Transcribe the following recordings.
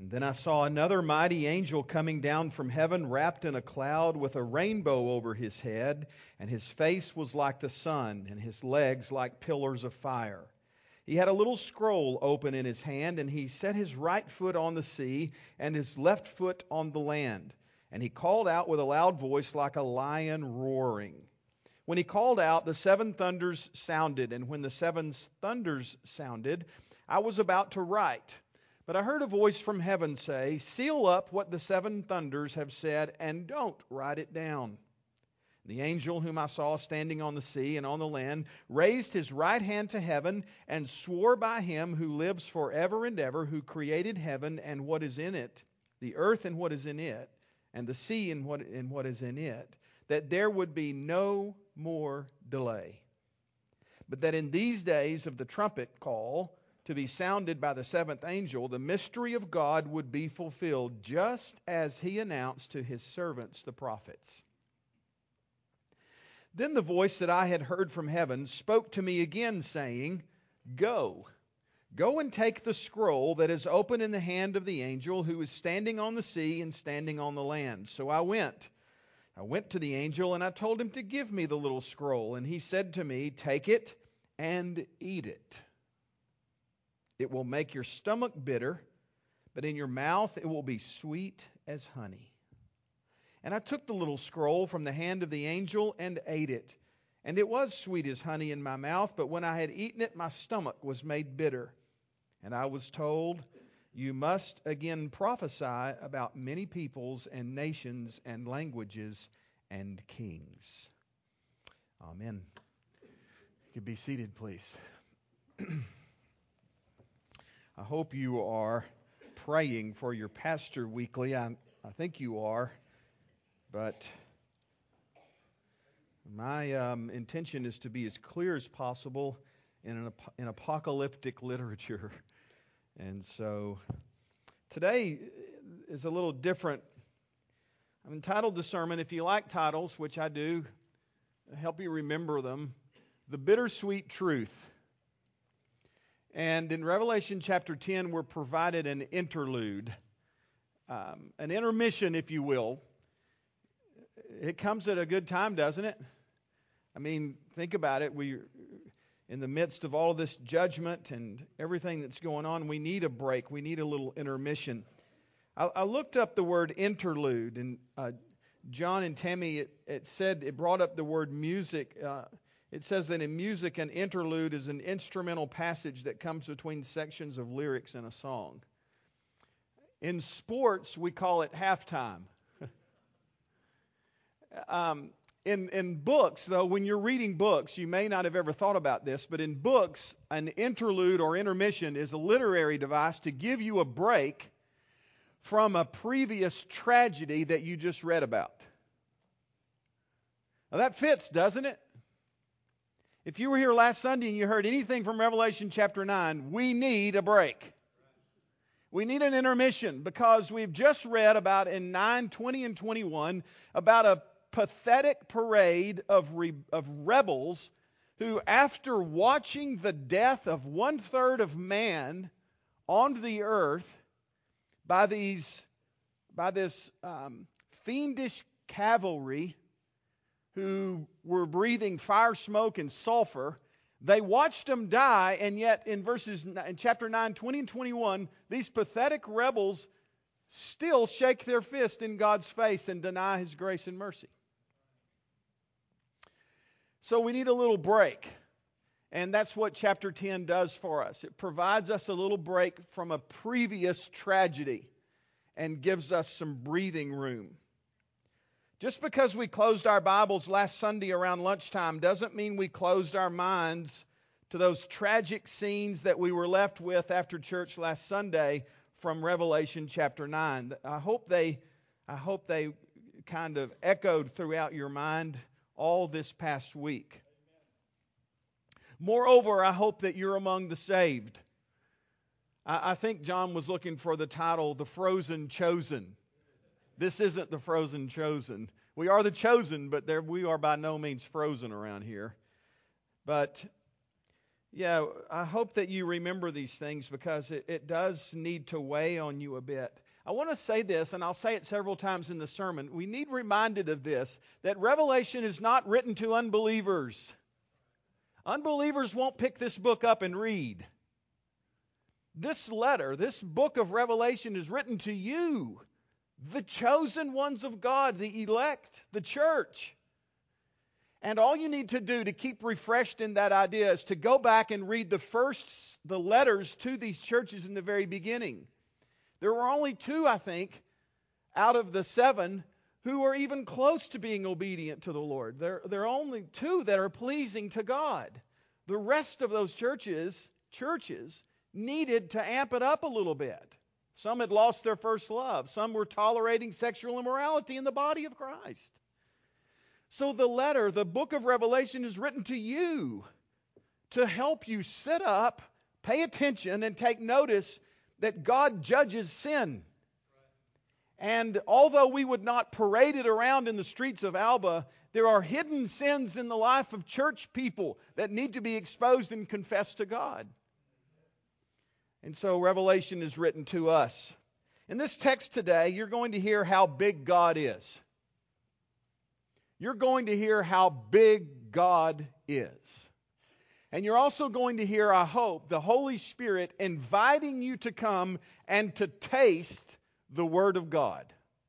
And then I saw another mighty angel coming down from heaven, wrapped in a cloud with a rainbow over his head, and his face was like the sun, and his legs like pillars of fire. He had a little scroll open in his hand, and he set his right foot on the sea, and his left foot on the land. And he called out with a loud voice like a lion roaring. When he called out, the seven thunders sounded, and when the seven thunders sounded, I was about to write. But I heard a voice from heaven say, "Seal up what the seven thunders have said, and don't write it down." The angel whom I saw standing on the sea and on the land raised his right hand to heaven and swore by him who lives forever and ever, who created heaven and what is in it, the earth and what is in it, and the sea and what is in it, that there would be no more delay. But that in these days of the trumpet call, to be sounded by the seventh angel, the mystery of God would be fulfilled, just as he announced to his servants the prophets. Then the voice that I had heard from heaven spoke to me again, saying, Go and take the scroll that is open in the hand of the angel who is standing on the sea and standing on the land. So I went to the angel, and I told him to give me the little scroll. And he said to me, Take it and eat it. It will make your stomach bitter, but in your mouth it will be sweet as honey. And I took the little scroll from the hand of the angel and ate it. And it was sweet as honey in my mouth, but when I had eaten it, my stomach was made bitter. And I was told, You must again prophesy about many peoples and nations and languages and kings. Amen. You can be seated, please. I hope you are praying for your pastor weekly. I think you are. But my intention is to be as clear as possible in apocalyptic literature. And so today is a little different. I've entitled the sermon, if you like titles, which I do, help you remember them, The Bittersweet Truth. And in Revelation chapter 10, we're provided an interlude, an intermission, if you will. It comes at a good time, doesn't it? I mean, think about it. We're in the midst of all this judgment and everything that's going on. We need a break. We need a little intermission. I looked up the word interlude, and John and Tammy, it brought up the word music. It says that in music, an interlude is an instrumental passage that comes between sections of lyrics in a song. In sports, we call it halftime. In books, though, when you're reading books, you may not have ever thought about this, but in books, an interlude or intermission is a literary device to give you a break from a previous tragedy that you just read about. Now that fits, doesn't it? If you were here last Sunday and you heard anything from Revelation chapter 9, we need a break. We need an intermission because we've just read about in 9, 20, and 21 about a pathetic parade of rebels who, after watching the death of 1/3 of man on the earth by this fiendish cavalry who were breathing fire, smoke, and sulfur, they watched them die, and yet in chapter 9, 20, and 21, these pathetic rebels still shake their fist in God's face and deny His grace and mercy. So we need a little break. And that's what chapter 10 does for us. It provides us a little break from a previous tragedy and gives us some breathing room. Just because we closed our Bibles last Sunday around lunchtime doesn't mean we closed our minds to those tragic scenes that we were left with after church last Sunday from Revelation chapter 9. I hope they kind of echoed throughout your mind all this past week. Moreover, I hope that you're among the saved. I think John was looking for the title, The Frozen Chosen. This isn't the Frozen Chosen. We are the chosen, but we are by no means frozen around here. But Yeah, I hope that you remember these things because it does need to weigh on you a bit. I want to say this, and I'll say it several times in the sermon. We need reminded of this, that Revelation is not written to unbelievers. Unbelievers won't pick this book up and read. This letter, this book of Revelation is written to you, the chosen ones of God, the elect, the church. And all you need to do to keep refreshed in that idea is to go back and read the letters to these churches in the very beginning. There were only 2, I think, out of the 7 who were even close to being obedient to the Lord. There are only 2 that are pleasing to God. The rest of those churches needed to amp it up a little bit. Some had lost their first love. Some were tolerating sexual immorality in the body of Christ. So the book of Revelation is written to you to help you sit up, pay attention, and take notice that God judges sin. And although we would not parade it around in the streets of Alba, there are hidden sins in the life of church people that need to be exposed and confessed to God. And so Revelation is written to us. In this text today, you're going to hear how big God is. You're going to hear how big God is. And you're also going to hear, I hope, the Holy Spirit inviting you to come and to taste the Word of God.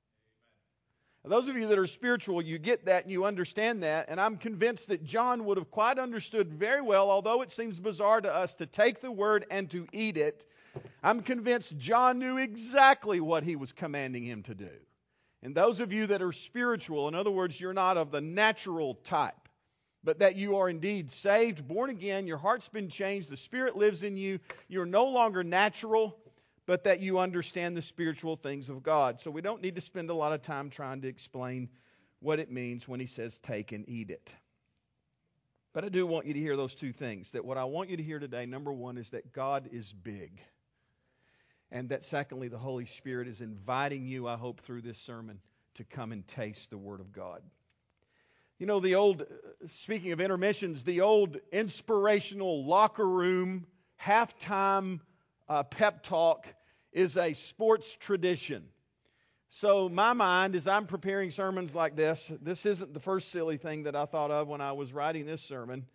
Now, those of you that are spiritual, you get that and you understand that. And I'm convinced that John would have quite understood very well, although it seems bizarre to us to take the Word and to eat it. I'm convinced John knew exactly what he was commanding him to do. And those of you that are spiritual, in other words, you're not of the natural type, but that you are indeed saved, born again, your heart's been changed, the Spirit lives in you, you're no longer natural, but that you understand the spiritual things of God. So we don't need to spend a lot of time trying to explain what it means when he says take and eat it. But I do want you to hear those 2 things. That what I want you to hear today, number 1, is that God is big. And that secondly, the Holy Spirit is inviting you, I hope, through this sermon to come and taste the Word of God. You know, speaking of intermissions, the old inspirational locker room halftime pep talk is a sports tradition. So my mind, as I'm preparing sermons like this isn't the first silly thing that I thought of when I was writing this sermon.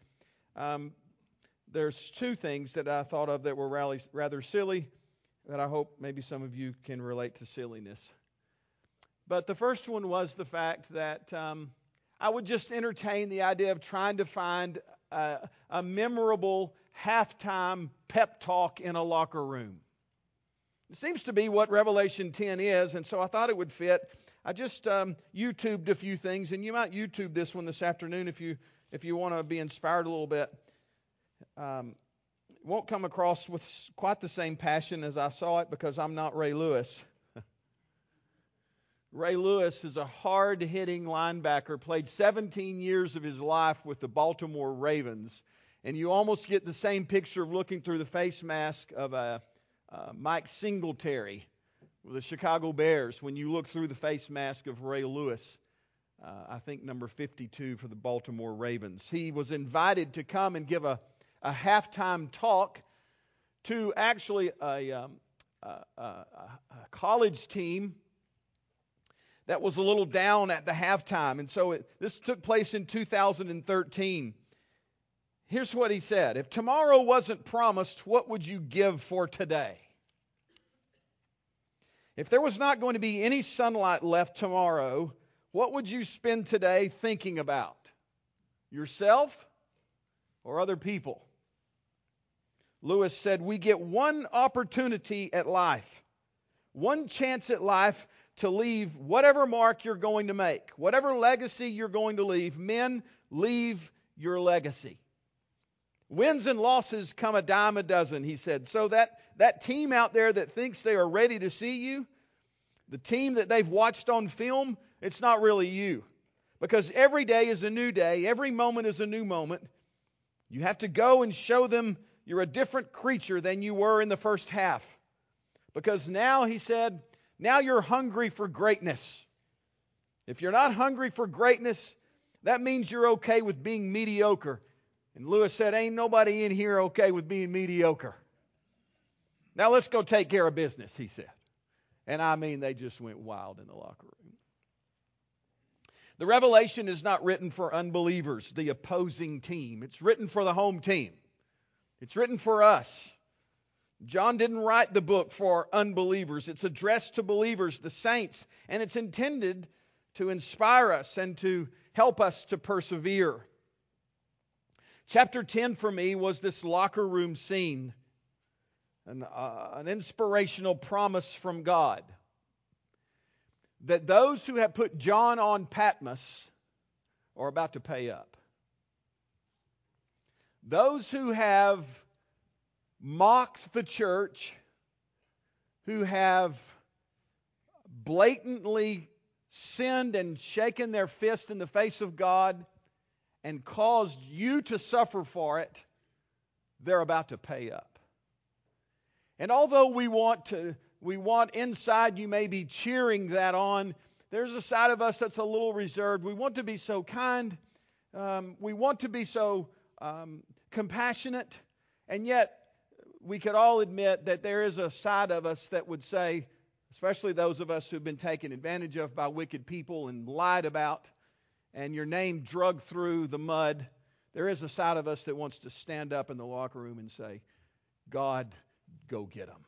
There's 2 things that I thought of that were rather silly, that I hope maybe some of you can relate to silliness. But the first one was the fact that I would just entertain the idea of trying to find a memorable halftime pep talk in a locker room. It seems to be what Revelation 10 is, and so I thought it would fit. I just YouTubed a few things, and you might YouTube this one this afternoon if you want to be inspired a little bit. It won't come across with quite the same passion as I saw it because I'm not Ray Lewis. Ray Lewis is a hard-hitting linebacker, played 17 years of his life with the Baltimore Ravens. And you almost get the same picture of looking through the face mask of Mike Singletary with the Chicago Bears when you look through the face mask of Ray Lewis, I think number 52 for the Baltimore Ravens. He was invited to come and give a halftime talk to actually a college team that was a little down at the halftime. And so this took place in 2013. Here's what he said. If tomorrow wasn't promised, what would you give for today? If there was not going to be any sunlight left tomorrow, what would you spend today thinking about? Yourself or other people? Lewis said, we get one opportunity at life, one chance at life to leave whatever mark you're going to make, whatever legacy you're going to leave. Men, leave your legacy. Wins and losses come a dime a dozen, he said. So that team out there that thinks they are ready to see you, the team that they've watched on film, it's not really you. Because every day is a new day. Every moment is a new moment. You have to go and show them you're a different creature than you were in the first half. Because now, he said, now you're hungry for greatness. If you're not hungry for greatness, that means you're okay with being mediocre. And Lewis said, ain't nobody in here okay with being mediocre. Now let's go take care of business, he said. And I mean, they just went wild in the locker room. The Revelation is not written for unbelievers, the opposing team. It's written for the home team. It's written for us. John didn't write the book for unbelievers. It's addressed to believers, the saints, and it's intended to inspire us and to help us to persevere. Chapter 10 for me was this locker room scene, an inspirational promise from God that those who have put John on Patmos are about to pay up. Those who have mocked the church, who have blatantly sinned and shaken their fist in the face of God and caused you to suffer for it, they're about to pay up. And although we want inside, you may be cheering that on, there's a side of us that's a little reserved. We want to be so kind. We want to be so compassionate. And yet, we could all admit that there is a side of us that would say, especially those of us who've been taken advantage of by wicked people and lied about, and your name drug through the mud, there is a side of us that wants to stand up in the locker room and say, God, go get them.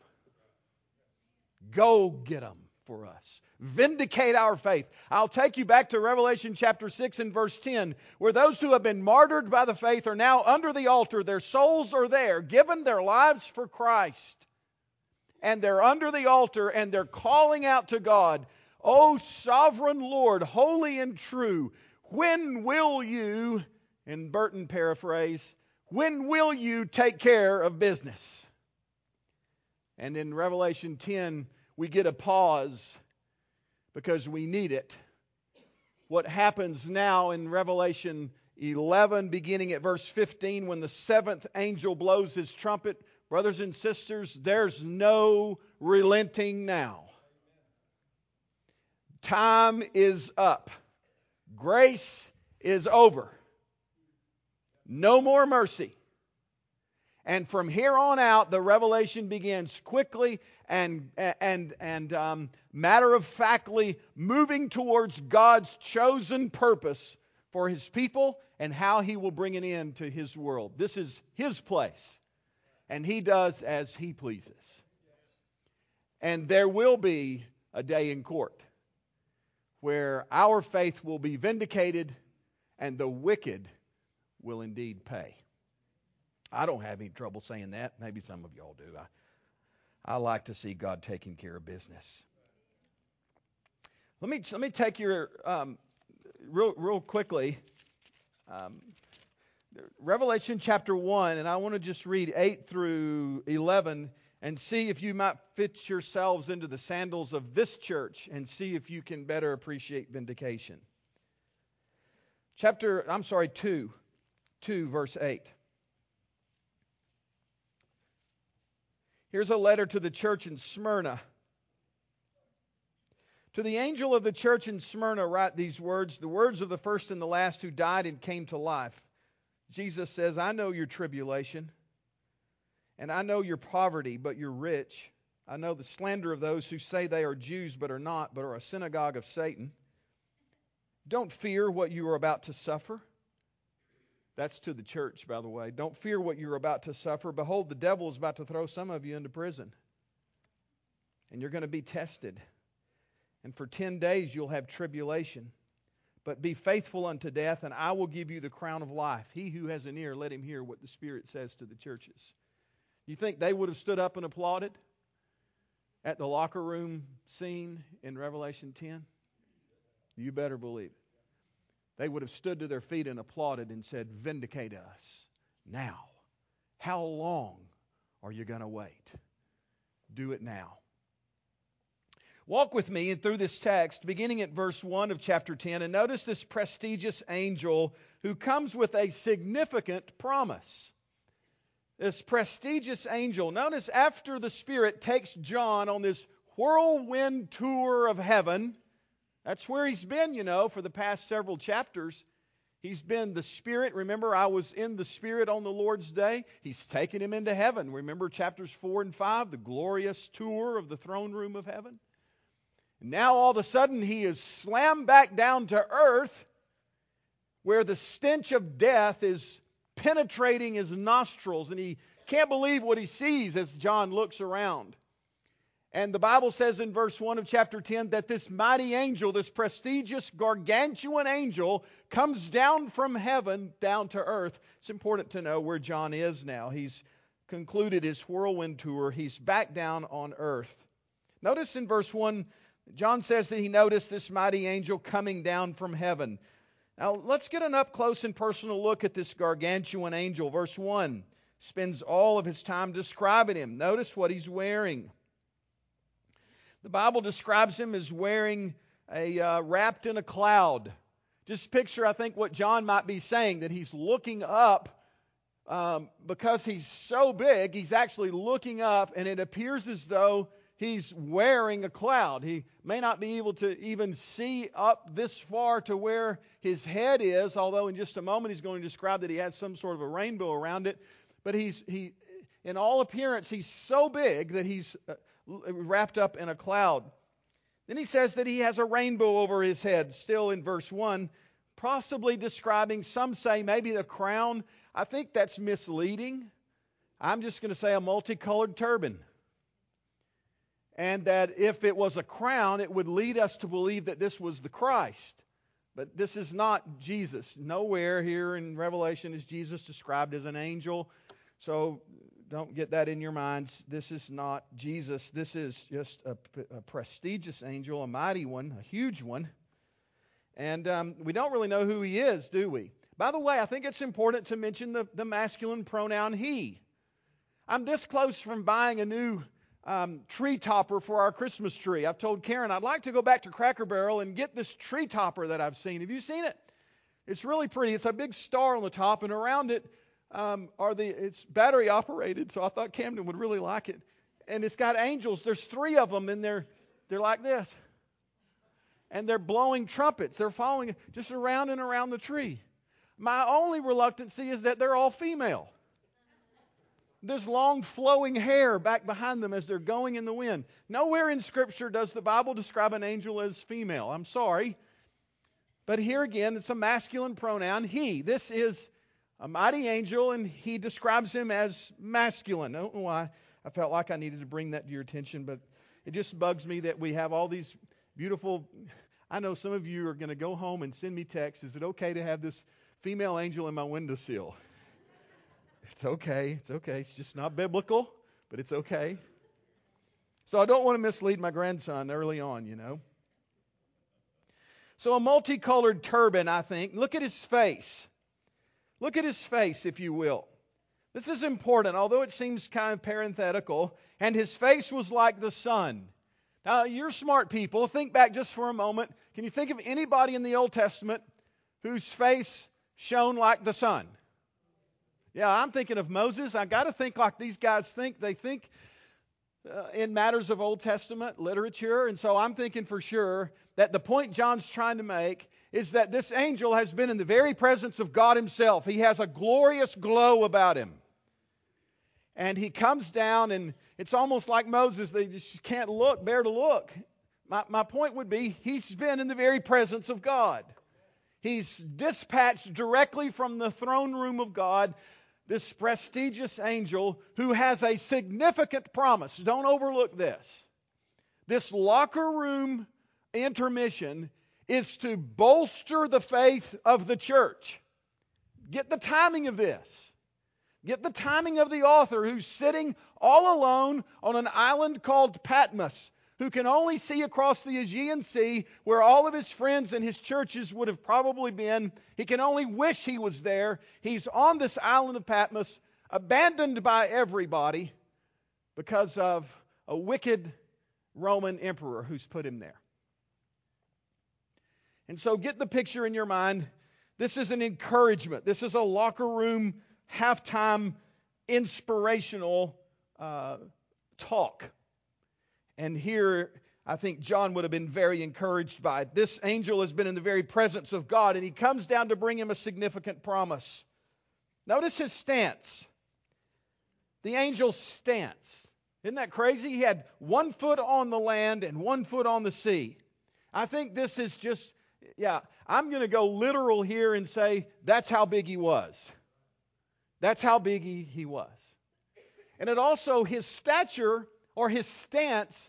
Go get them for us. Vindicate our faith. I'll take you back to Revelation chapter 6 and verse 10, where those who have been martyred by the faith are now under the altar. Their souls are there, given their lives for Christ. And they're under the altar and they're calling out to God, O sovereign Lord, holy and true, when will you, in Burton paraphrase, when will you take care of business? And in Revelation 10, we get a pause because we need it. What happens now in Revelation 11, beginning at verse 15, when the seventh angel blows his trumpet, brothers and sisters, there's no relenting now. Time is up. Grace is over. No more mercy. And from here on out, the revelation begins quickly and matter-of-factly moving towards God's chosen purpose for His people and how He will bring an end to His world. This is His place, and He does as He pleases. And there will be a day in court where our faith will be vindicated and the wicked will indeed pay. I don't have any trouble saying that. Maybe some of y'all do. I like to see God taking care of business. Let me take your real quickly Revelation chapter 1, and I want to just read 8 through 11 and see if you might fit yourselves into the sandals of this church and see if you can better appreciate vindication. 2 verse 8. Here's a letter to the church in Smyrna. To the angel of the church in Smyrna write these words, the words of the first and the last who died and came to life. Jesus says, I know your tribulation, and I know your poverty, but you're rich. I know the slander of those who say they are Jews but are not, but are a synagogue of Satan. Don't fear what you are about to suffer. That's to the church, by the way. Don't fear what you're about to suffer. Behold, the devil is about to throw some of you into prison. And you're going to be tested. And for 10 days you'll have tribulation. But be faithful unto death, and I will give you the crown of life. He who has an ear, let him hear what the Spirit says to the churches. You think they would have stood up and applauded at the locker room scene in Revelation 10? You better believe it. They would have stood to their feet and applauded and said, vindicate us now. How long are you going to wait? Do it now. Walk with me through this text, beginning at verse 1 of chapter 10, and notice this prestigious angel who comes with a significant promise. This prestigious angel, notice after the Spirit takes John on this whirlwind tour of heaven, that's where he's been, for the past several chapters. He's been the Spirit. Remember, I was in the Spirit on the Lord's day. He's taken him into heaven. Remember chapters 4 and 5, the glorious tour of the throne room of heaven. And now all of a sudden he is slammed back down to earth, where the stench of death is penetrating his nostrils, and he can't believe what he sees as John looks around. And the Bible says in verse 1 of chapter 10 that this mighty angel, this prestigious gargantuan angel, comes down from heaven down to earth. It's important to know where John is now. He's concluded his whirlwind tour. He's back down on earth. Notice in verse 1, John says that he noticed this mighty angel coming down from heaven. Now let's get an up close and personal look at this gargantuan angel. Verse 1 spends all of his time describing him. Notice what he's wearing. The Bible describes him as wearing wrapped in a cloud. Just picture, I think, what John might be saying, that he's looking up because he's so big, he's actually looking up, and it appears as though he's wearing a cloud. He may not be able to even see up this far to where his head is, although in just a moment he's going to describe that he has some sort of a rainbow around it. But in all appearance, he's so big that he's wrapped up in a cloud. Then he says that he has a rainbow over his head, still in verse 1, possibly describing, some say maybe the crown. I think that's misleading. I'm just going to say a multicolored turban. And that if it was a crown, it would lead us to believe that this was the Christ. But this is not Jesus. Nowhere here in Revelation is Jesus described as an angel. So don't get that in your minds. This is not Jesus. This is just a prestigious angel, a mighty one, a huge one. And we don't really know who he is, do we? By the way, I think it's important to mention the masculine pronoun he. I'm this close from buying a new tree topper for our Christmas tree. I've told Karen I'd like to go back to Cracker Barrel and get this tree topper that I've seen. Have you seen it? It's really pretty. It's a big star on the top, and around it it's battery operated, so I thought Camden would really like it. And it's got angels. There's 3 of them, and they're like this. And they're blowing trumpets. They're following just around and around the tree. My only reluctancy is that they're all female. There's long flowing hair back behind them as they're going in the wind. Nowhere in Scripture does the Bible describe an angel as female. I'm sorry. But here again, it's a masculine pronoun, he. This is a mighty angel, and he describes him as masculine. I don't know why I felt like I needed to bring that to your attention, but it just bugs me that we have all these beautiful... I know some of you are going to go home and send me texts. Is it okay to have this female angel in my windowsill? It's okay. It's okay. It's just not biblical, but it's okay. So I don't want to mislead my grandson early on, you know. So a multicolored turban, I think. Look at his face. Look at his face, if you will. This is important, although it seems kind of parenthetical. And his face was like the sun. Now, you're smart people. Think back just for a moment. Can you think of anybody in the Old Testament whose face shone like the sun? Yeah, I'm thinking of Moses. I got to think like these guys think. They think in matters of Old Testament literature. And so I'm thinking for sure that the point John's trying to make is that this angel has been in the very presence of God himself. He has a glorious glow about him. And he comes down, and it's almost like Moses. They just can't bear to look. My point would be, he's been in the very presence of God. He's dispatched directly from the throne room of God, this prestigious angel who has a significant promise. Don't overlook this. This locker room intermission is to bolster the faith of the church. Get the timing of this. Get the timing of the author who's sitting all alone on an island called Patmos, who can only see across the Aegean Sea where all of his friends and his churches would have probably been. He can only wish he was there. He's on this island of Patmos, abandoned by everybody because of a wicked Roman emperor who's put him there. And so get the picture in your mind. This is an encouragement. This is a locker room halftime inspirational talk. And here I think John would have been very encouraged by it. This angel has been in the very presence of God, and he comes down to bring him a significant promise. Notice his stance. The angel's stance. Isn't that crazy? He had 1 foot on the land and 1 foot on the sea. I think this is just, I'm going to go literal here and say that's how big he was. That's how big he was. And it also, his stature or his stance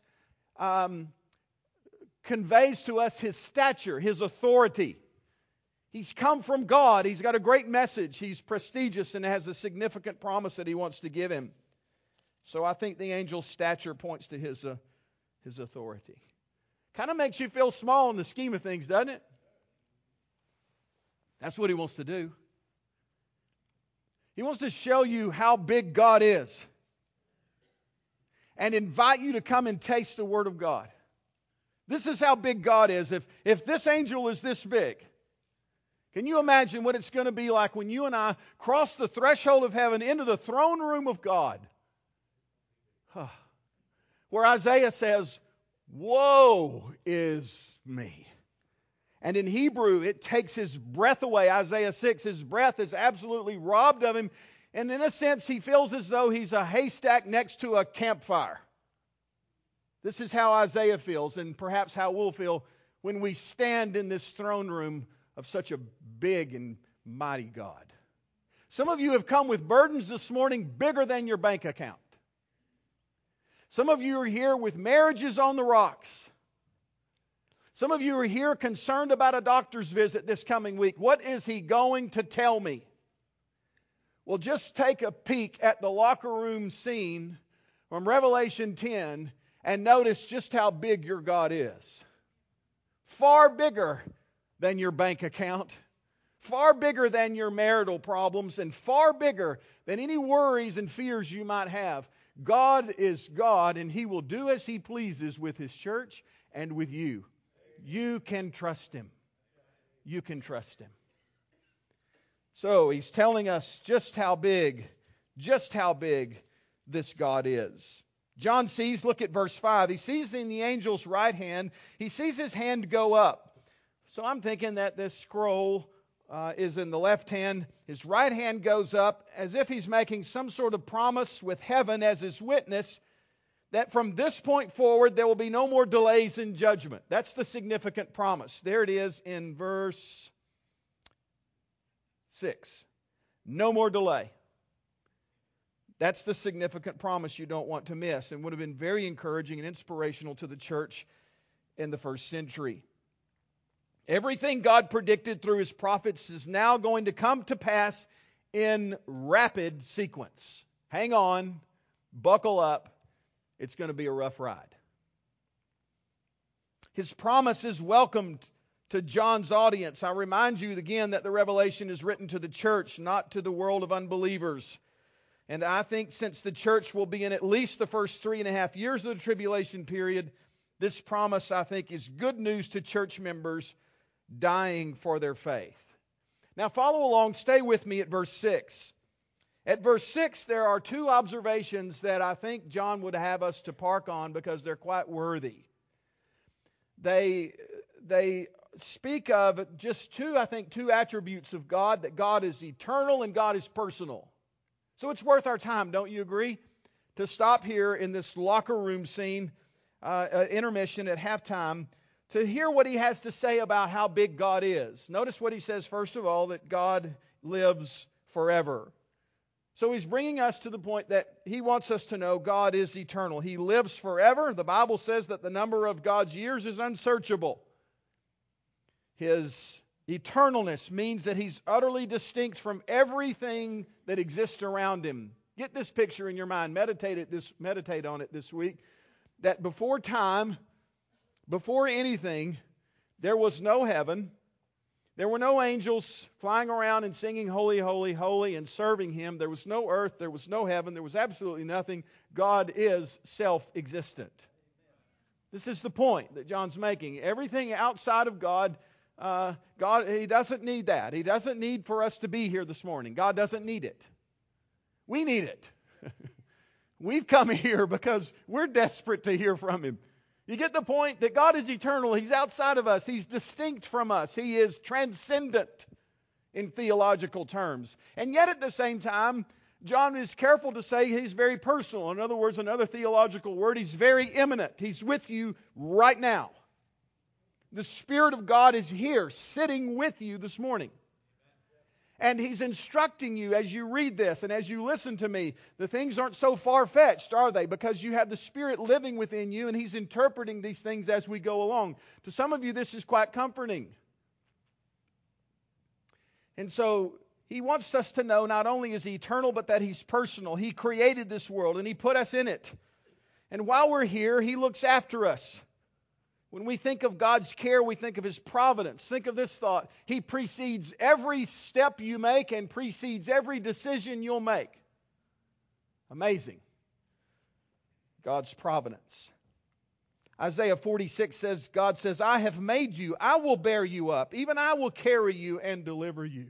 conveys to us his stature, his authority. He's come from God. He's got a great message. He's prestigious and has a significant promise that he wants to give him. So I think the angel's stature points to his authority. Kind of makes you feel small in the scheme of things, doesn't it? That's what he wants to do. He wants to show you how big God is and invite you to come and taste the Word of God. This is how big God is. If this angel is this big, can you imagine what it's going to be like when you and I cross the threshold of heaven into the throne room of God? Where Isaiah says, "Woe is me." And in Hebrew, it takes his breath away. Isaiah 6, his breath is absolutely robbed of him. And in a sense, he feels as though he's a haystack next to a campfire. This is how Isaiah feels, and perhaps how we'll feel when we stand in this throne room of such a big and mighty God. Some of you have come with burdens this morning bigger than your bank account. Some of you are here with marriages on the rocks. Some of you are here concerned about a doctor's visit this coming week. What is he going to tell me? Well, just take a peek at the locker room scene from Revelation 10 and notice just how big your God is. Far bigger than your bank account. Far bigger than your marital problems, and far bigger than any worries and fears you might have. God is God, and He will do as He pleases with His church and with you. You can trust Him. You can trust Him. So He's telling us just how big this God is. John sees, look at verse 5, he sees in the angel's right hand, he sees his hand go up. So I'm thinking that this scroll is in the left hand. His right hand goes up as if he's making some sort of promise with heaven as his witness that from this point forward there will be no more delays in judgment. That's the significant promise. There it is in verse 6. No more delay. That's the significant promise you don't want to miss, and would have been very encouraging and inspirational to the church in the first century. Everything God predicted through His prophets is now going to come to pass in rapid sequence. Hang on, buckle up. It's going to be a rough ride. His promise is welcomed to John's audience. I remind you again that the Revelation is written to the church, not to the world of unbelievers. And I think since the church will be in at least the first 3.5 years of the tribulation period, this promise, I think, is good news to church members dying for their faith. Now follow along, stay with me at verse 6. At verse 6, there are two observations that I think John would have us to park on because they're quite worthy. They speak of just two attributes of God, that God is eternal and God is personal. So it's worth our time, don't you agree? To stop here in this locker room scene, intermission at halftime, to hear what he has to say about how big God is. Notice what he says, first of all, that God lives forever. So he's bringing us to the point that he wants us to know God is eternal. He lives forever. The Bible says that the number of God's years is unsearchable. His eternalness means that He's utterly distinct from everything that exists around Him. Get this picture in your mind. Meditate on it this week. That before time, before anything, there was no heaven. There were no angels flying around and singing holy, holy, holy and serving Him. There was no earth. There was no heaven. There was absolutely nothing. God is self-existent. This is the point that John's making. Everything outside of God, He doesn't need that. He doesn't need for us to be here this morning. God doesn't need it. We need it. We've come here because we're desperate to hear from Him. You get the point that God is eternal. He's outside of us. He's distinct from us. He is transcendent in theological terms. And yet at the same time, John is careful to say He's very personal. In other words, another theological word, He's very immanent. He's with you right now. The Spirit of God is here, sitting with you this morning. And He's instructing you as you read this and as you listen to me. The things aren't so far-fetched, are they? Because you have the Spirit living within you and He's interpreting these things as we go along. To some of you, this is quite comforting. And so He wants us to know not only is He eternal, but that He's personal. He created this world and He put us in it. And while we're here, He looks after us. When we think of God's care, we think of His providence. Think of this thought. He precedes every step you make and precedes every decision you'll make. Amazing. God's providence. Isaiah 46 says, God says, I have made you. I will bear you up. Even I will carry you and deliver you.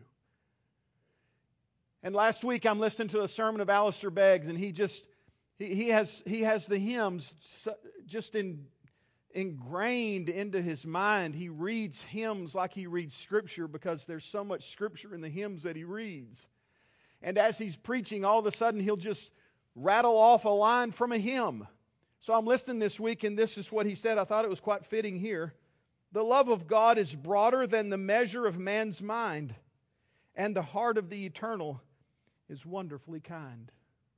And last week I'm listening to a sermon of Alistair Beggs, and he has the hymns just ingrained into his mind. He reads hymns like he reads Scripture because there's so much Scripture in the hymns that he reads. And as he's preaching, all of a sudden he'll just rattle off a line from a hymn. So I'm listening this week, and this is what he said. I thought it was quite fitting here. The love of God is broader than the measure of man's mind, and the heart of the eternal is wonderfully kind.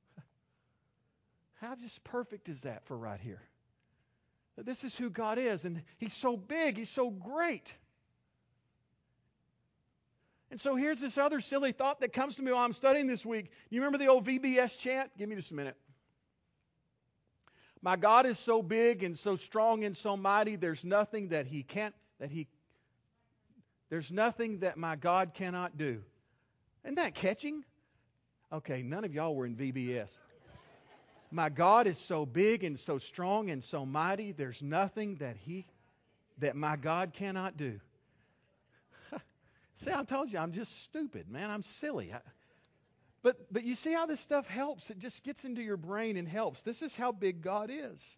How just perfect is that for right here? This is who God is, and He's so big, He's so great. And so here's this other silly thought that comes to me while I'm studying this week. You remember the old VBS chant? Give me just a minute. My God is so big and so strong and so mighty, there's nothing that there's nothing that my God cannot do. Isn't that catching? Okay, none of y'all were in VBS. My God is so big and so strong and so mighty, there's nothing that my God cannot do. See, I told you, I'm just stupid, man. I'm silly. But you see how this stuff helps? It just gets into your brain and helps. This is how big God is.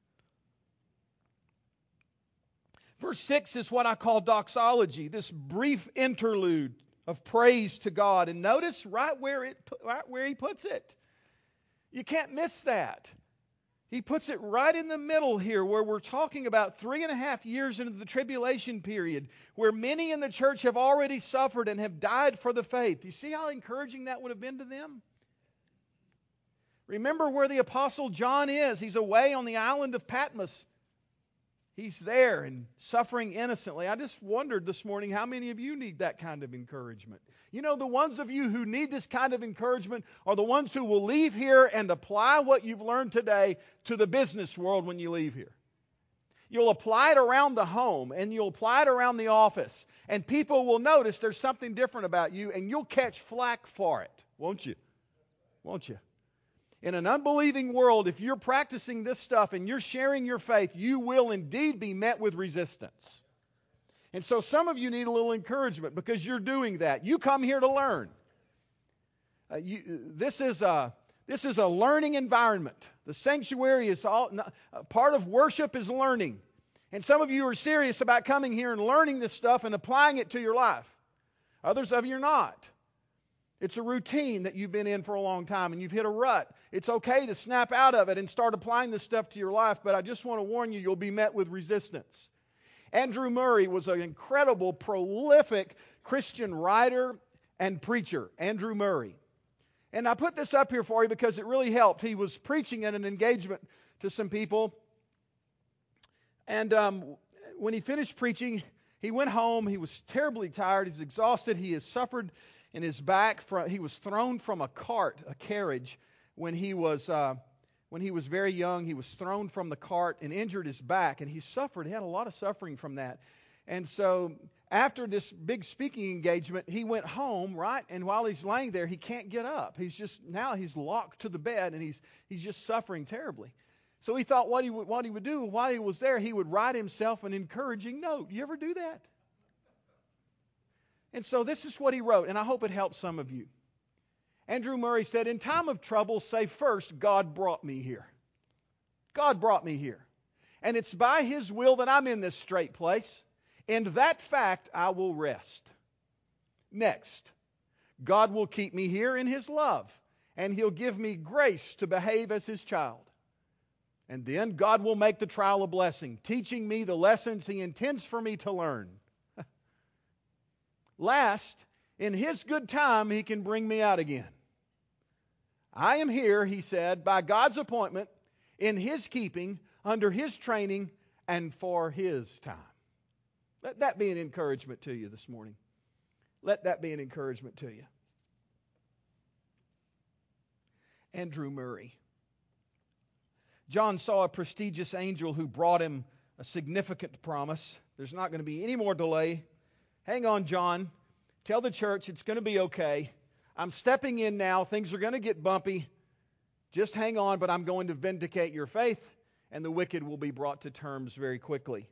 Verse 6 is what I call doxology, this brief interlude of praise to God. And notice right where He puts it. You can't miss that. He puts it right in the middle here where we're talking about 3.5 years into the tribulation period where many in the church have already suffered and have died for the faith. You see how encouraging that would have been to them? Remember where the Apostle John is. He's away on the island of Patmos. He's there and suffering innocently. I just wondered this morning how many of you need that kind of encouragement. You know, the ones of you who need this kind of encouragement are the ones who will leave here and apply what you've learned today to the business world when you leave here. You'll apply it around the home and you'll apply it around the office. And people will notice there's something different about you and you'll catch flack for it. Won't you? Won't you? In an unbelieving world, if you're practicing this stuff and you're sharing your faith, you will indeed be met with resistance. And so some of you need a little encouragement because you're doing that. You come here to learn. This is a learning environment. The sanctuary is part of worship is learning. And some of you are serious about coming here and learning this stuff and applying it to your life. Others of you are not. It's a routine that you've been in for a long time and you've hit a rut. It's okay to snap out of it and start applying this stuff to your life, but I just want to warn you, you'll be met with resistance. Andrew Murray was an incredible, prolific Christian writer and preacher. Andrew Murray. And I put this up here for you because it really helped. He was preaching at an engagement to some people. And when he finished preaching, he went home. He was terribly tired. He's exhausted. He has suffered in his back. He was thrown from a carriage, when he was very young. He was thrown from the cart and injured his back, and he suffered. He had a lot of suffering from that. And so after this big speaking engagement, he went home, right? And while he's laying there, he can't get up. He's locked to the bed, and he's just suffering terribly. So he thought what he would do while he was there, he would write himself an encouraging note. You ever do that? And so this is what he wrote, and I hope it helps some of you. Andrew Murray said, in time of trouble, say first, God brought me here. God brought me here. And it's by His will that I'm in this straight place. In that fact, I will rest. Next, God will keep me here in His love, and He'll give me grace to behave as His child. And then God will make the trial a blessing, teaching me the lessons He intends for me to learn. Last, in His good time, He can bring me out again. I am here, He said, by God's appointment, in His keeping, under His training, and for His time. Let that be an encouragement to you this morning. Let that be an encouragement to you. Andrew Murray. John saw a prestigious angel who brought him a significant promise. There's not going to be any more delay. Hang on, John. Tell the church it's going to be okay. I'm stepping in now. Things are going to get bumpy. Just hang on, but I'm going to vindicate your faith, and the wicked will be brought to terms very quickly.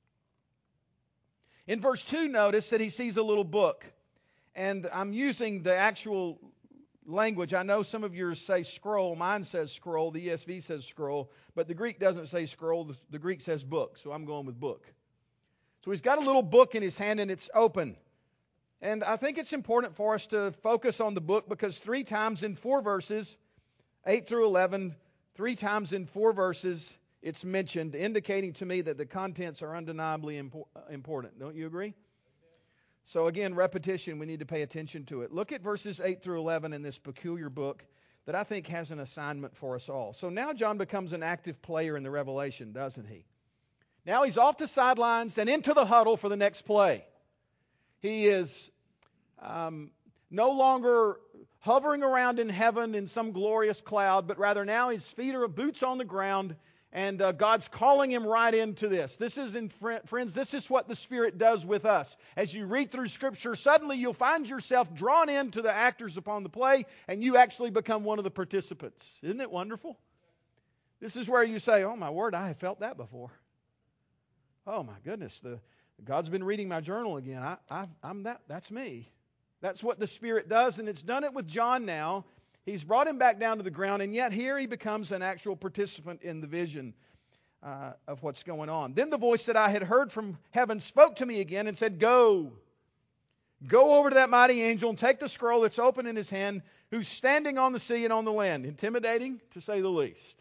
In verse 2, notice that he sees a little book. And I'm using the actual language. I know some of yours say scroll. Mine says scroll. The ESV says scroll. But the Greek doesn't say scroll. The Greek says book. So I'm going with book. So he's got a little book in his hand and it's open. And I think it's important for us to focus on the book because 3 times in 4 verses, 8 through 11, 3 times in 4 verses, it's mentioned, indicating to me that the contents are undeniably important. Don't you agree? So again, repetition, we need to pay attention to it. Look at verses 8 through 11 in this peculiar book that I think has an assignment for us all. So now John becomes an active player in the revelation, doesn't he? Now he's off the sidelines and into the huddle for the next play. He is no longer hovering around in heaven in some glorious cloud, but rather now his feet are boots on the ground. And God's calling him right into this. Friends, this is what the Spirit does with us. As you read through Scripture, suddenly you'll find yourself drawn into the actors upon the play, and you actually become one of the participants. Isn't it wonderful? This is where you say, oh my word, I have felt that before. Oh my goodness, God's been reading my journal again. I'm that. That's me. That's what the Spirit does, and it's done it with John now. He's brought him back down to the ground, and yet here he becomes an actual participant in the vision of what's going on. Then the voice that I had heard from heaven spoke to me again and said, Go over to that mighty angel and take the scroll that's open in his hand, who's standing on the sea and on the land. Intimidating, to say the least.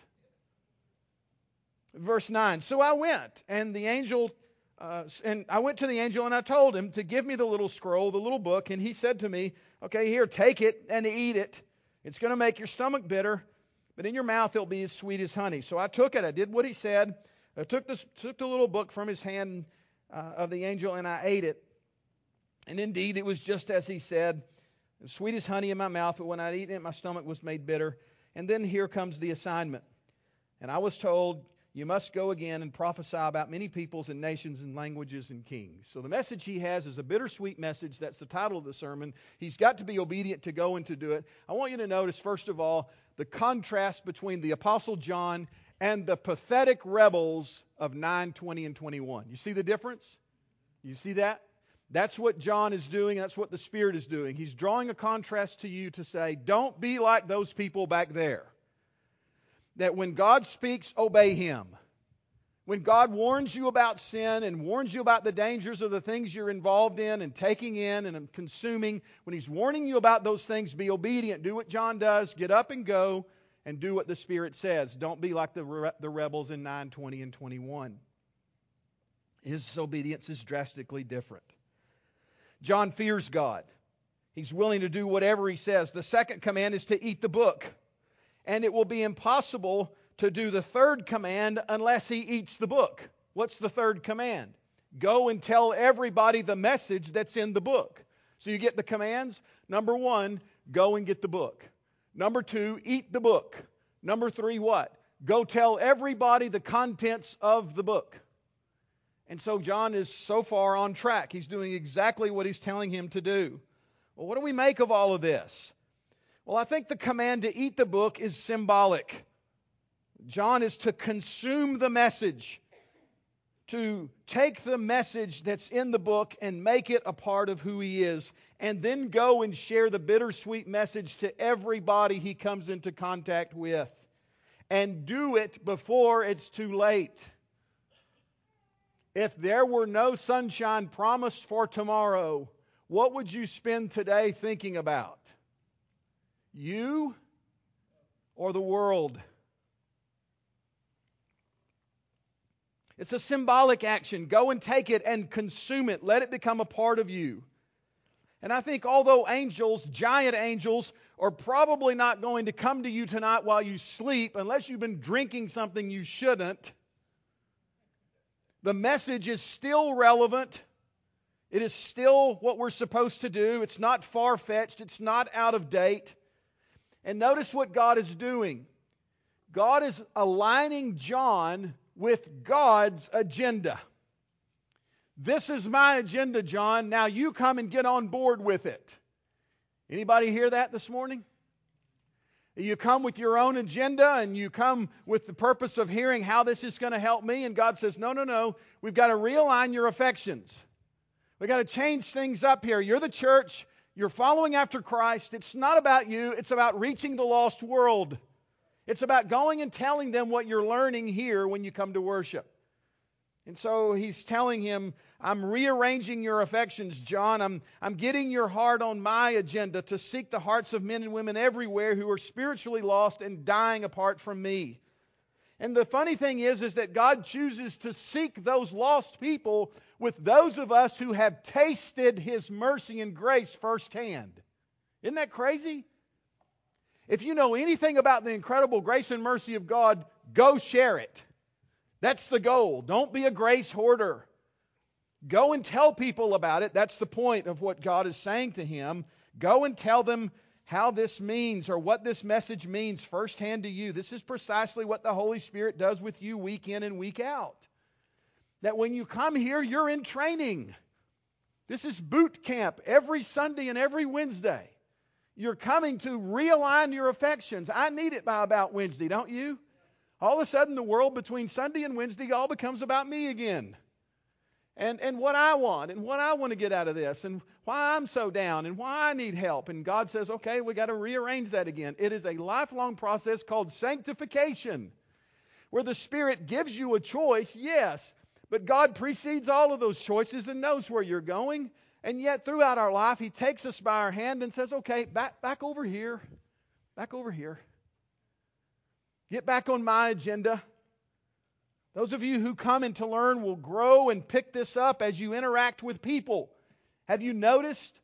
Verse 9, so I went, and I went to the angel, and I told him to give me the little scroll, the little book, and he said to me, okay, here, take it and eat it. It's going to make your stomach bitter, but in your mouth it'll be as sweet as honey. So I took it. I did what he said. I took the little book from his hand of the angel, and I ate it. And indeed, it was just as he said, as sweet as honey in my mouth, but when I'd eaten it, my stomach was made bitter. And then here comes the assignment. And I was told, you must go again and prophesy about many peoples and nations and languages and kings. So the message he has is a bittersweet message. That's the title of the sermon. He's got to be obedient to go and to do it. I want you to notice, first of all, the contrast between the Apostle John and the pathetic rebels of 9, 20, and 21. You see the difference? You see that? That's what John is doing. That's what the Spirit is doing. He's drawing a contrast to you to say, don't be like those people back there. That when God speaks, obey Him. When God warns you about sin and warns you about the dangers of the things you're involved in and taking in and consuming, when He's warning you about those things, be obedient. Do what John does. Get up and go and do what the Spirit says. Don't be like the rebels in 9, 20, and 21. His obedience is drastically different. John fears God. He's willing to do whatever He says. The second command is to eat the book. And it will be impossible to do the third command unless he eats the book. What's the third command? Go and tell everybody the message that's in the book. So you get the commands. Number 1, go and get the book. Number 2, eat the book. Number 3, what? Go tell everybody the contents of the book. And so John is so far on track. He's doing exactly what he's telling him to do. Well, what do we make of all of this? Well, I think the command to eat the book is symbolic. John is to consume the message, to take the message that's in the book and make it a part of who he is, and then go and share the bittersweet message to everybody he comes into contact with. And do it before it's too late. If there were no sunshine promised for tomorrow, what would you spend today thinking about? You or the world? It's a symbolic action. Go and take it and consume it. Let it become a part of you. And I think although angels, giant angels, are probably not going to come to you tonight while you sleep unless you've been drinking something you shouldn't, the message is still relevant. It is still what we're supposed to do. It's not far-fetched. It's not out of date. And notice what God is doing. God is aligning John with God's agenda. This is my agenda, John. Now you come and get on board with it. Anybody hear that this morning? You come with your own agenda and you come with the purpose of hearing how this is going to help me, and God says, no. We've got to realign your affections. We've got to change things up here. You're the church. You're following after Christ. It's not about you. It's about reaching the lost world. It's about going and telling them what you're learning here when you come to worship. And so he's telling him, I'm rearranging your affections, John. I'm getting your heart on my agenda to seek the hearts of men and women everywhere who are spiritually lost and dying apart from me. And the funny thing is that God chooses to seek those lost people with those of us who have tasted His mercy and grace firsthand. Isn't that crazy? If you know anything about the incredible grace and mercy of God, go share it. That's the goal. Don't be a grace hoarder. Go and tell people about it. That's the point of what God is saying to him. Go and tell them how this means or what this message means firsthand to you. This is precisely what the Holy Spirit does with you week in and week out. That when you come here, you're in training. This is boot camp every Sunday and every Wednesday. You're coming to realign your affections. I need it by about Wednesday, don't you? All of a sudden, the world between Sunday and Wednesday all becomes about me again. And what I want, and what I want to get out of this, and why I'm so down, and why I need help. And God says, okay, we got to rearrange that again. It is a lifelong process called sanctification, where the Spirit gives you a choice, yes, but God precedes all of those choices and knows where you're going. And yet, throughout our life, He takes us by our hand and says, okay, back over here. Back over here. Get back on my agenda. Those of you who come in to learn will grow and pick this up as you interact with people. Have you noticed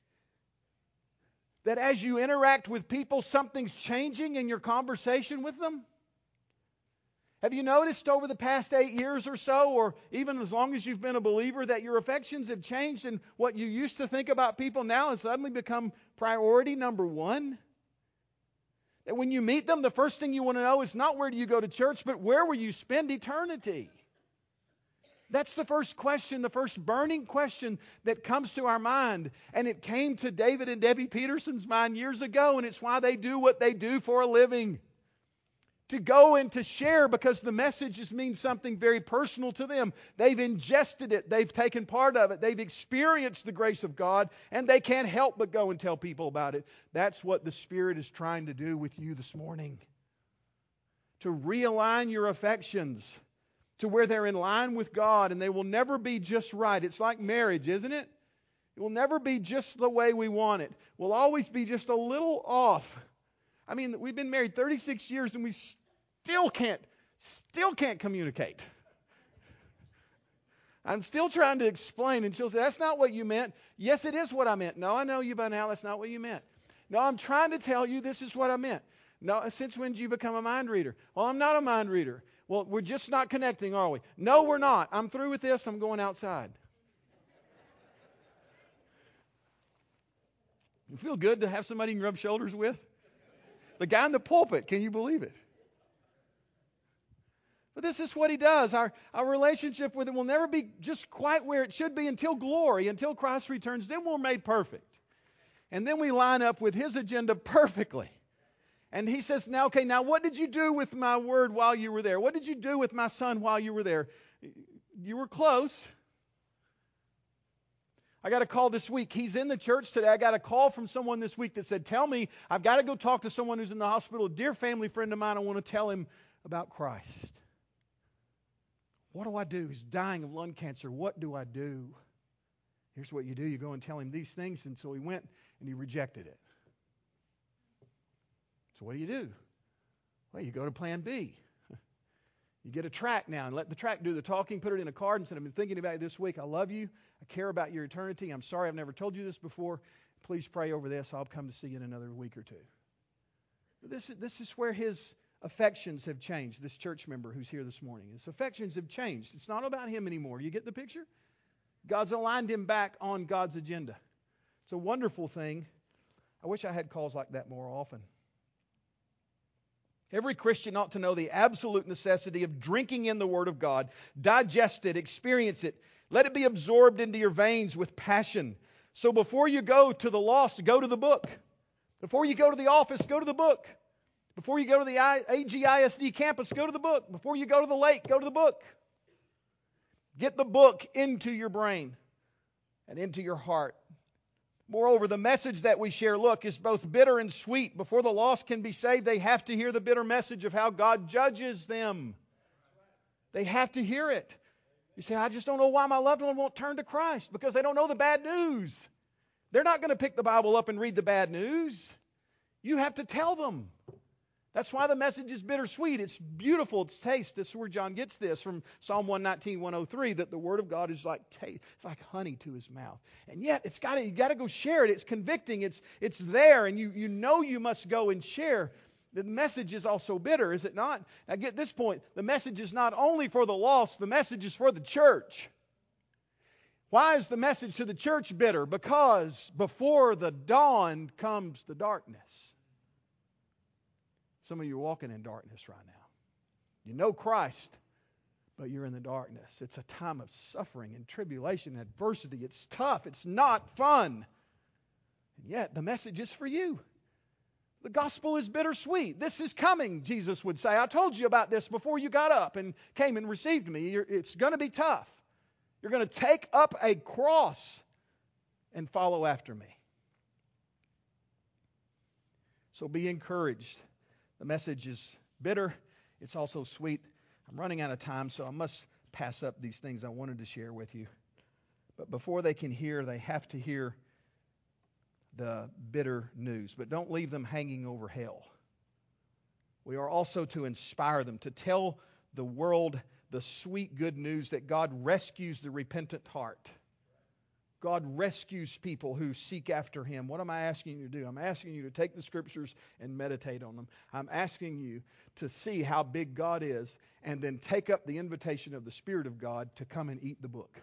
that as you interact with people, something's changing in your conversation with them? Have you noticed over the past 8 years or so, or even as long as you've been a believer, that your affections have changed and what you used to think about people now has suddenly become priority number one? That when you meet them, the first thing you want to know is not where do you go to church, but where will you spend eternity? That's the first question, the first burning question that comes to our mind. And it came to David and Debbie Peterson's mind years ago, and it's why they do what they do for a living. To go and to share because the messages mean something very personal to them. They've ingested it. They've taken part of it. They've experienced the grace of God, and they can't help but go and tell people about it. That's what the Spirit is trying to do with you this morning. To realign your affections to where they're in line with God, and they will never be just right. It's like marriage, isn't it? It will never be just the way we want it. We'll always be just a little off. I mean, we've been married 36 years and we still can't communicate. I'm still trying to explain, and she'll say, that's not what you meant. Yes, it is what I meant. No, I know you by now. That's not what you meant. No, I'm trying to tell you this is what I meant. No, since when did you become a mind reader? Well, I'm not a mind reader. Well, we're just not connecting, are we? No, we're not. I'm through with this. I'm going outside. You feel good to have somebody you can rub shoulders with? The guy in the pulpit, can you believe it? But this is what He does. Our relationship with Him will never be just quite where it should be until glory, until Christ returns. Then we're made perfect. And then we line up with His agenda perfectly. And He says, now what did you do with my word while you were there? What did you do with my son while you were there? You were close. I got a call this week. He's in the church today. I got a call from someone this week that said, tell me, I've got to go talk to someone who's in the hospital. A dear family friend of mine, I want to tell him about Christ. What do I do? He's dying of lung cancer. What do I do? Here's what you do. You go and tell him these things. And so he went and he rejected it. So what do? Well, you go to plan B. You get a tract now and let the tract do the talking. Put it in a card and say, I've been thinking about you this week. I love you. I care about your eternity. I'm sorry I've never told you this before. Please pray over this. I'll come to see you in another week or two. This is where his affections have changed, this church member who's here this morning. His affections have changed. It's not about him anymore. You get the picture? God's aligned him back on God's agenda. It's a wonderful thing. I wish I had calls like that more often. Every Christian ought to know the absolute necessity of drinking in the Word of God, digest it, experience it, let it be absorbed into your veins with passion. So before you go to the lost, go to the book. Before you go to the office, go to the book. Before you go to the AGISD campus, go to the book. Before you go to the lake, go to the book. Get the book into your brain and into your heart. Moreover, the message that we share, look, is both bitter and sweet. Before the lost can be saved, they have to hear the bitter message of how God judges them. They have to hear it. You say, I just don't know why my loved one won't turn to Christ. Because they don't know the bad news. They're not going to pick the Bible up and read the bad news. You have to tell them. That's why the message is bittersweet. It's beautiful. It's taste. That's where John gets this from Psalm 119, 103, that the Word of God is like taste. It's like honey to his mouth. And yet, you got to go share it. It's convicting. It's there, and you know you must go and share. The message is also bitter, is it not? Now get this point. The message is not only for the lost. The message is for the church. Why is the message to the church bitter? Because before the dawn comes the darkness. Some of you are walking in darkness right now. You know Christ, but you're in the darkness. It's a time of suffering and tribulation and adversity. It's tough. It's not fun. And yet, the message is for you. The gospel is bittersweet. This is coming, Jesus would say. I told you about this before you got up and came and received me. It's going to be tough. You're going to take up a cross and follow after me. So be encouraged. The message is bitter. It's also sweet. I'm running out of time, so I must pass up these things I wanted to share with you. But before they can hear, they have to hear the bitter news. But don't leave them hanging over hell. We are also to inspire them, to tell the world the sweet good news that God rescues the repentant heart. God rescues people who seek after Him. What am I asking you to do? I'm asking you to take the Scriptures and meditate on them. I'm asking you to see how big God is and then take up the invitation of the Spirit of God to come and eat the book.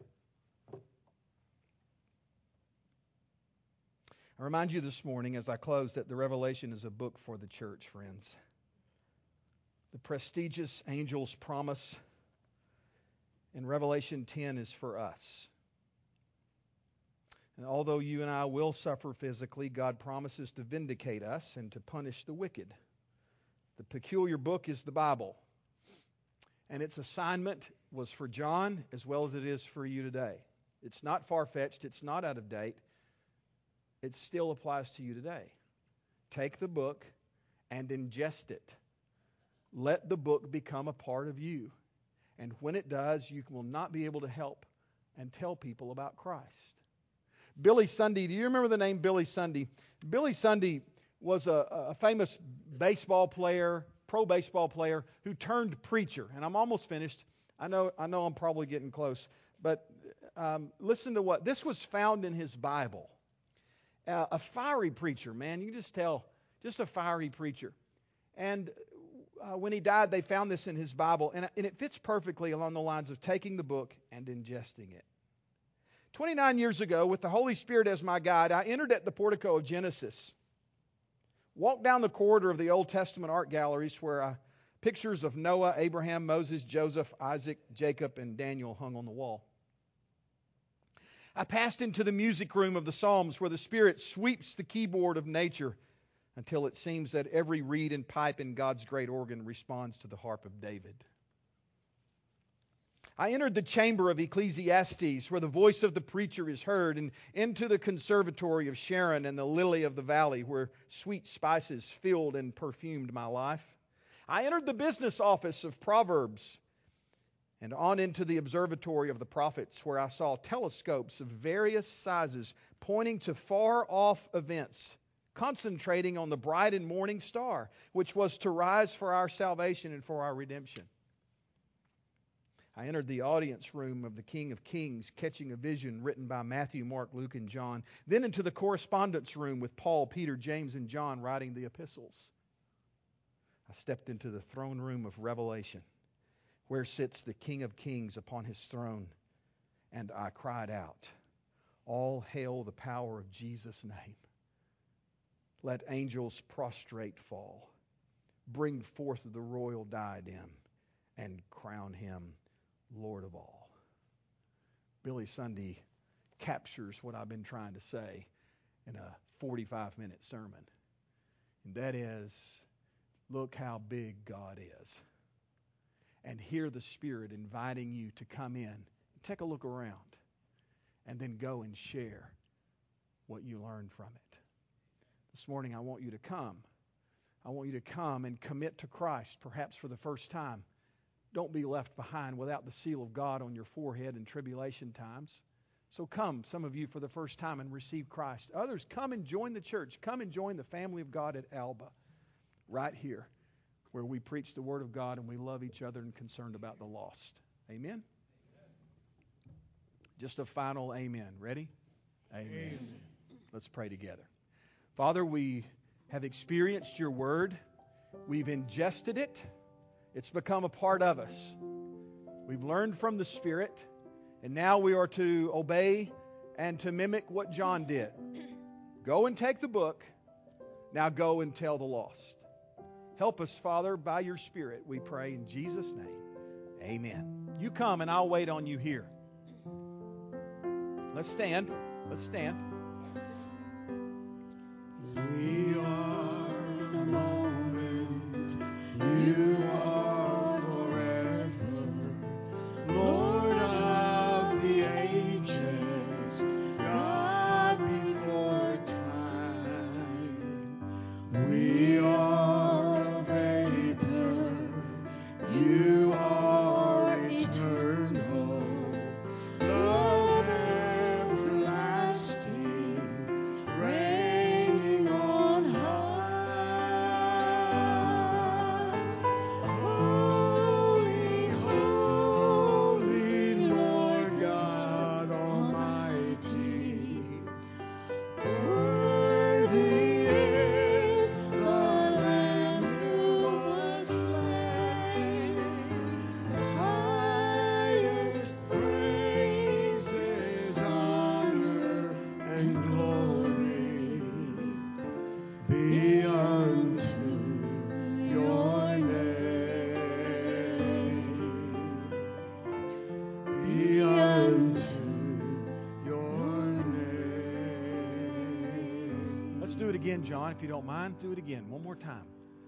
I remind you this morning as I close that the Revelation is a book for the church, friends. The prestigious angel's promise in Revelation 10 is for us. And although you and I will suffer physically, God promises to vindicate us and to punish the wicked. The peculiar book is the Bible. And its assignment was for John as well as it is for you today. It's not far-fetched. It's not out of date. It still applies to you today. Take the book and ingest it. Let the book become a part of you. And when it does, you will not be able to help and tell people about Christ. Billy Sunday, do you remember the name Billy Sunday? Billy Sunday was a famous baseball player, pro baseball player, who turned preacher. And I'm almost finished. I know I'm probably getting close. But listen to what, this was found in his Bible. A fiery preacher, man. You can just tell, just a fiery preacher. And when he died, they found this in his Bible. And it fits perfectly along the lines of taking the book and ingesting it. 29 years ago, with the Holy Spirit as my guide, I entered at the portico of Genesis. Walked down the corridor of the Old Testament art galleries where pictures of Noah, Abraham, Moses, Joseph, Isaac, Jacob, and Daniel hung on the wall. I passed into the music room of the Psalms where the Spirit sweeps the keyboard of nature until it seems that every reed and pipe in God's great organ responds to the harp of David. I entered the chamber of Ecclesiastes where the voice of the preacher is heard, and into the conservatory of Sharon and the lily of the valley where sweet spices filled and perfumed my life. I entered the business office of Proverbs and on into the observatory of the prophets, where I saw telescopes of various sizes pointing to far-off events, concentrating on the bright and morning star, which was to rise for our salvation and for our redemption. I entered the audience room of the King of Kings, catching a vision written by Matthew, Mark, Luke, and John. Then into the correspondence room with Paul, Peter, James, and John writing the epistles. I stepped into the throne room of Revelation, where sits the King of Kings upon his throne. And I cried out, "All hail the power of Jesus' name. Let angels prostrate fall. Bring forth the royal diadem and crown him Lord of all." Billy Sunday captures what I've been trying to say in a 45-minute sermon. And that is, look how big God is. And hear the Spirit inviting you to come in, take a look around, and then go and share what you learned from it. This morning I want you to come. I want you to come and commit to Christ, perhaps for the first time. Don't be left behind without the seal of God on your forehead in tribulation times. So come, some of you, for the first time and receive Christ. Others, come and join the church. Come and join the family of God at Alba, right here, where we preach the Word of God and we love each other and concerned about the lost. Amen? Just a final amen. Ready? Amen. Let's pray together. Father, we have experienced your Word. We've ingested it. It's become a part of us. We've learned from the Spirit, and now we are to obey and to mimic what John did. Go and take the book. Now go and tell the lost. Help us, Father, by your Spirit, we pray in Jesus' name. Amen. You come and I'll wait on you here. Let's stand. Let's stand. We are the moment. You are forever. Lord of the ages, God before time. We are a vapor. You are eternal. Love everlasting, reigning on high. Holy, holy, Lord God Almighty. Worthy is the Lamb who was slain. Highest praises, honor, and glory be unto your name. Be unto your name. Let's do it again, John, if you don't mind. Do it again. One more time.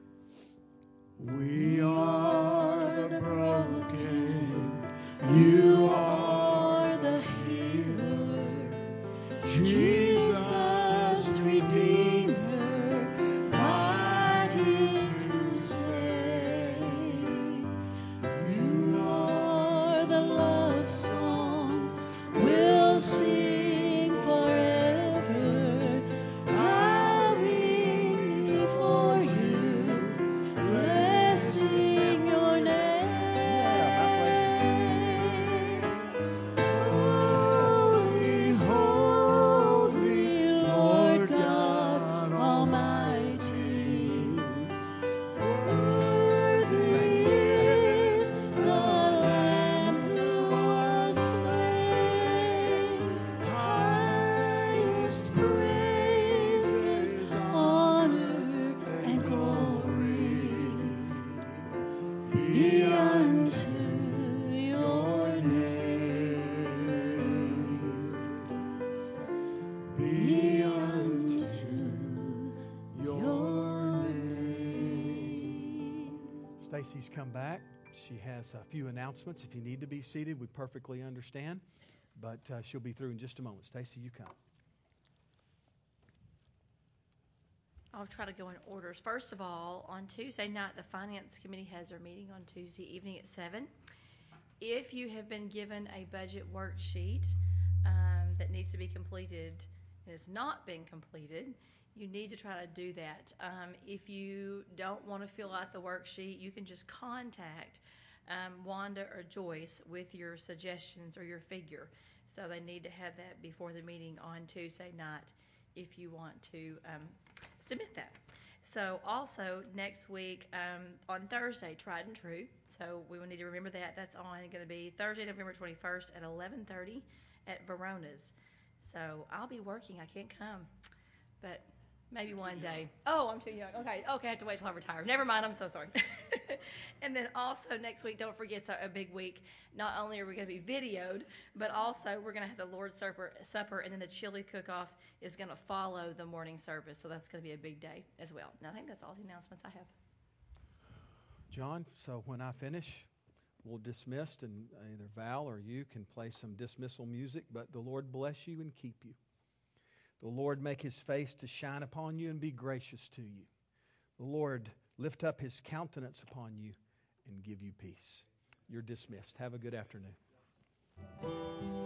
We are the broken. You are the healer. Jesus, Redeemer, mighty to save. You are the love song we'll sing forever, bowing before you, blessing your name. Holy, holy, Lord God Almighty. Worthy is the Lamb who was slain. Highest praises, honor, and glory be unto your name. Be unto your name. Stacy's come back. She has a few announcements. If you need to be seated, we perfectly understand. But she'll be through in just a moment. Stacy, you come. I'll try to go in orders. First of all, on Tuesday night, the Finance Committee has their meeting on Tuesday evening at 7. If you have been given a budget worksheet that needs to be completed and has not been completed, you need to try to do that. If you don't want to fill out the worksheet, you can just contact Wanda or Joyce with your suggestions or your figure. So they need to have that before the meeting on Tuesday night if you want to submit that. So also next week on Thursday, Tried and True. So we will need to remember that. That's going to be Thursday, November 21st at 11:30 at Verona's. So I'll be working. I can't come, but maybe one day. Oh, I'm too young. Okay, I have to wait till I retire. Never mind. I'm so sorry. And then also next week, don't forget, it's a big week. Not only are we going to be videoed, but also we're going to have the Lord's Supper, and then the chili cook-off is going to follow the morning service. So that's going to be a big day as well. And I think that's all the announcements I have. John, so when I finish, we'll dismiss, and either Val or you can play some dismissal music. But the Lord bless you and keep you. The Lord make His face to shine upon you and be gracious to you. The Lord lift up His countenance upon you and give you peace. You're dismissed. Have a good afternoon.